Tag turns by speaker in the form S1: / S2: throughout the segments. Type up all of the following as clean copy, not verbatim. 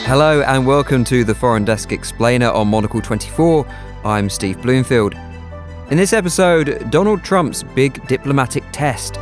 S1: Hello and welcome to the Foreign Desk Explainer on Monocle 24. I'm Steve Bloomfield. In this episode, Donald Trump's big diplomatic test.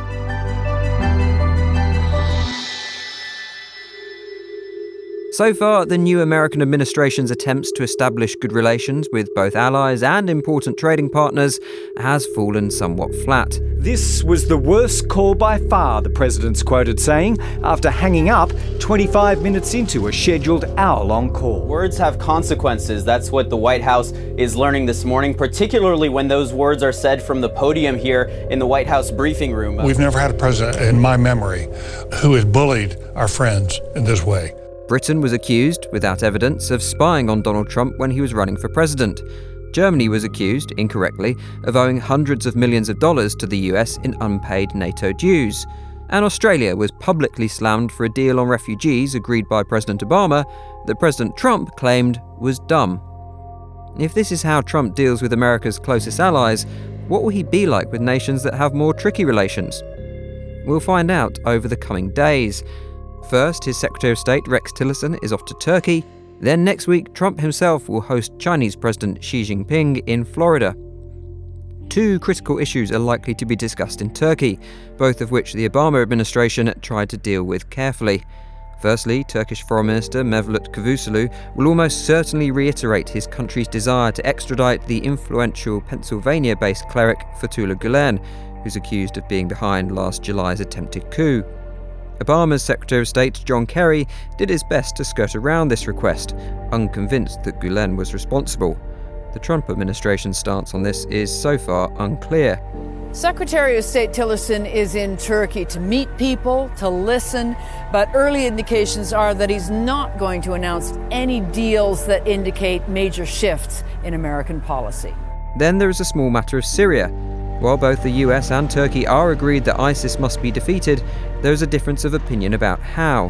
S1: So far, the new American administration's attempts to establish good relations with both allies and important trading partners has fallen somewhat flat.
S2: This was the worst call by far, the president's quoted saying, after hanging up 25 minutes into a scheduled hour-long call.
S3: Words have consequences. That's what the White House is learning this morning, particularly when those words are said from the podium here in the White House briefing room.
S4: We've never had a president in my memory who has bullied our friends in this way.
S1: Britain was accused, without evidence, of spying on Donald Trump when he was running for president. Germany was accused, incorrectly, of owing hundreds of millions of dollars to the US in unpaid NATO dues. And Australia was publicly slammed for a deal on refugees agreed by President Obama that President Trump claimed was dumb. If this is how Trump deals with America's closest allies, what will he be like with nations that have more tricky relations? We'll find out over the coming days. First, his Secretary of State Rex Tillerson is off to Turkey. Then next week, Trump himself will host Chinese President Xi Jinping in Florida. Two critical issues are likely to be discussed in Turkey, both of which the Obama administration tried to deal with carefully. Firstly, Turkish Foreign Minister Mevlut Cavusoglu will almost certainly reiterate his country's desire to extradite the influential Pennsylvania-based cleric Fethullah Gulen, who's accused of being behind last July's attempted coup. Obama's Secretary of State John Kerry did his best to skirt around this request, unconvinced that Gulen was responsible. The Trump administration's stance on this is so far unclear.
S5: Secretary of State Tillerson is in Turkey to meet people, to listen, but early indications are that he's not going to announce any deals that indicate major shifts in American policy. Then
S1: there is a small matter of Syria. While both the US and Turkey are agreed that ISIS must be defeated, there is a difference of opinion about how.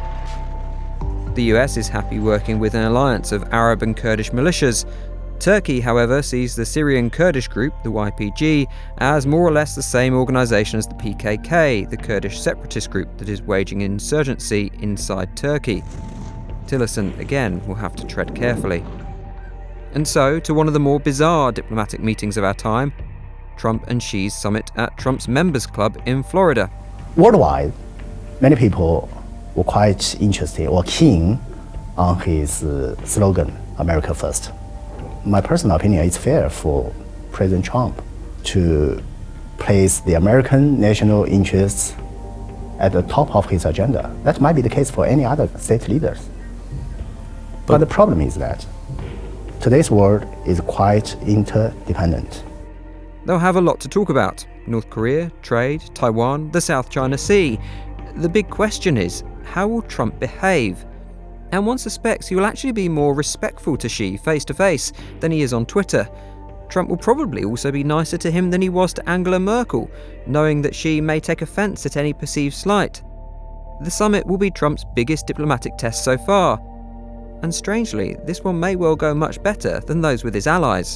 S1: The US is happy working with an alliance of Arab and Kurdish militias. Turkey, however, sees the Syrian Kurdish group, the YPG, as more or less the same organisation as the PKK, the Kurdish separatist group that is waging insurgency inside Turkey. Tillerson, again, will have to tread carefully. And so, to one of the more bizarre diplomatic meetings of our time, Trump and Xi's summit at Trump's Members Club in Florida.
S6: Worldwide, many people were quite interested or keen on his slogan, America First. My personal opinion, it's fair for President Trump to place the American national interests at the top of his agenda. That might be the case for any other state leaders. But the problem is that today's world is quite interdependent.
S1: They'll have a lot to talk about. North Korea, trade, Taiwan, the South China Sea. The big question is, how will Trump behave? And one suspects he will actually be more respectful to Xi face-to-face than he is on Twitter. Trump will probably also be nicer to him than he was to Angela Merkel, knowing that Xi may take offence at any perceived slight. The summit will be Trump's biggest diplomatic test so far. And strangely, this one may well go much better than those with his allies.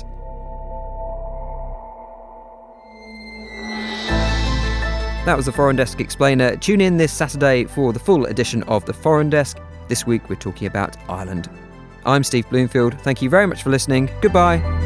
S1: That was the Foreign Desk Explainer. Tune in this Saturday for the full edition of the Foreign Desk. This week we're talking about Ireland. I'm Steve Bloomfield. Thank you very much for listening. Goodbye.